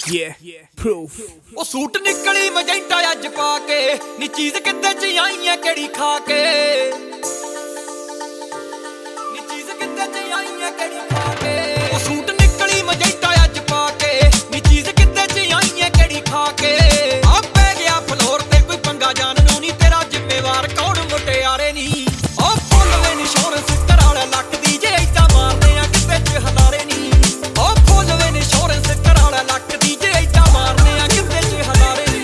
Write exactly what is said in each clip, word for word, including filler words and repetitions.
Yeah, proof. ਉਹ suit ਨਿਕਲੀ magenta ਅੱਜ ਪਾ ਕੇ ਨੀ ਚੀਜ਼ ਕਿੱਥੇ ਚ ਆਈ ਐ ਕਿਹੜੀ ਖਾ ਕੇ ਨੀ ਚੀਜ਼ ਕਿੱਥੇ ਚ ਆਈ ਐ ਕਿਹੜੀ ਖਾ ਕੇ ਉਹ ਸੂਟ ਨਿਕਲੀ ਮਜੈਂਟਾ ਅੱਜ ਪਾ ਕੇ ਨੀ ਚੀਜ਼ ਕਿੱਥੇ ਚ ਆਈ ਐ ਕਿਹੜੀ ਖਾ ਕੇ ਆ ਪੈ ਗਿਆ ਫਲੋਰ ਤੇ ਕੋਈ ਪੰਗਾ ਜਾਣ ਨੂੰ ਨੀ ਤੇਰਾ ਜ਼ਿੰਮੇਵਾਰ ਕੌਣ ਮੁਟਿਆਰੇ ਨੀ ਉਹ ਫੁੱਲ ਵੇ ਇੰਸ਼ੋਰੈਂਸ ਕਰਾਲਾ ਲੱਕ ਦੀ ਜੇ ਏਦਾਂ ਮਾਰਦੇ ਆ ਕਿਤੇ ਚ ਹਲਾਰੇ ਨੀ ਉਹ ਫੁੱਲ ਵੇ ਇੰਸ਼ੋਰੈਂਸ ਕਰਾਲਾ ਲੱਕ ਦੀ ਜੇ ਏਦਾਂ ਮਾਰਦੇ ਆ ਕਿਤੇ ਚ ਹਲਾਰੇ ਨੀ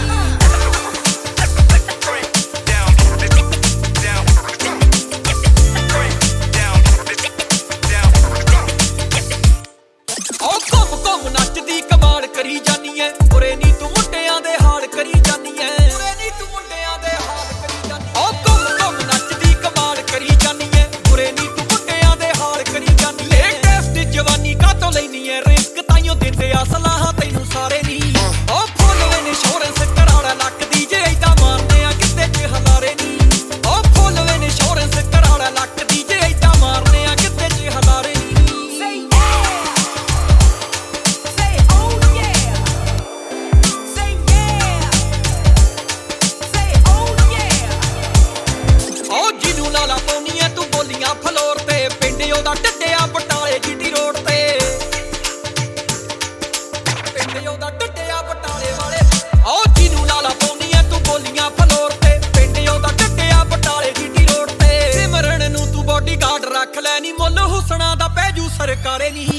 ਉਹ ਘੁੰਮ ਘੁੰਮ ਨੱਚਦੀ ਕਮਾਲ ਕਰੀ ਜਾਨੀ ਐ ਉਰੇ ਨੀ ਤੂੰ ਮੁੰਡਿਆਂ ਦੇ ਹਾਲ ਕਰੀ ਜਾਨੀ ਐ ਉਰੇ ਨੀ ਤੂੰ ਮੁੰਡਿਆਂ ਦੇ ਹਾਲ ਕਰੀ ਜਾਨੀ ਉਹ ਘੁੰਮ ਘੁੰਮ ਨੱਚਦੀ ਕਮਾਲ ਕਰੀ ਜਾਨੀ ਐ ਉਰੇ ਨੀ ਤੂੰ ਮੁੰਡਿਆਂ ਦੇ ਹਾਲ ਕਰੀ ਜਾਨੀ ਐ ਲੇਟੈਸਟ ਜਵਾਨੀ ਕਾਤੋਂ ਲੈਨੀ ਐ ਰਿਸਕ ਤਾਈਓ ਦਿੰਦੇ ਆ ਸਲਾਹਾਂ ਤੈਨੂੰ ਸਾਰੇ ਨੀ ਉਹ ਫੁੱਲ ਵੇ ਇੰਸ਼ੋਰੈਂਸ ਕਰਾਲਾ ਲੱਕ ਦੀ ਜੇ ਏਦਾਂ ਮਾਰਦੇ ਆ ਕਿਤੇ ਚ ਹਲਾਰੇ ਨੀ ਉਹ ਫੁੱਲ ਵੇ ਇੰਸ਼ੋਰੈਂਸ ਕਰਾਲਾ ਲੱਕ ਦੀ ਜੇ ਏਦਾਂ ਮਾਰਦੇ ਆ ਕਿਤੇ ਚ ਹਲਾਰੇ ਨੀ ਲਾਲਾ ਪਾਉਣੀ ਐ ਤੂੰ ਬੋਲੀਆਂ ਫਲੋਰ ਤੇ ਪਿੰਡ ਉਹਦਾ ਡੱਡਿਆ ਬਟਾਲੇ ਜੀਟੀ ਰੋਡ ਤੇ ਪਿੰਡ ਉਹਦਾ ਡੱਡਿਆ ਬਟਾਲੇ ਵਾਲੇ ਆਓ ਜਿਹਨੂੰ ਲਾਲਾ ਪਾਉਣੀ ਐ ਤੂੰ ਬੋਲੀਆਂ ਫਲੋਰ ਤੇ ਪਿੰਡ ਉਹਦਾ ਡੱਡਿਆ ਬਟਾਲੇ ਜੀਟੀ ਰੋਡ ਤੇ ਸਿਮਰਨ ਨੂੰ ਤੂੰ ਬੋਡੀਗਾਰਡ ਰੱਖ ਲੈ ਨੀ ਮੁੱਲ ਹੁਸਨਾ ਦਾ ਪੈ ਜੂ ਸਰਕਾਰੇ ਨੀ